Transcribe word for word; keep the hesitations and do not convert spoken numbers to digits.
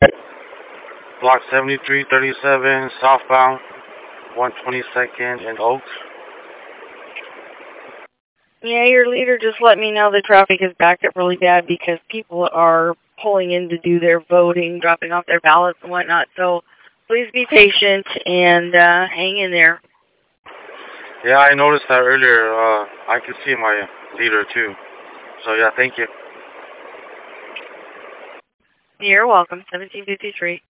Block seventy-three thirty-seven, southbound, one twenty-second and Oaks. Yeah, your leader just let me know the traffic is backed up really bad because people are pulling in to do their voting, dropping off their ballots and whatnot. So please be patient and uh, hang in there. Yeah, I noticed that earlier. Uh, I could see my leader too. So yeah, thank you. You're welcome. seventeen fifty-three.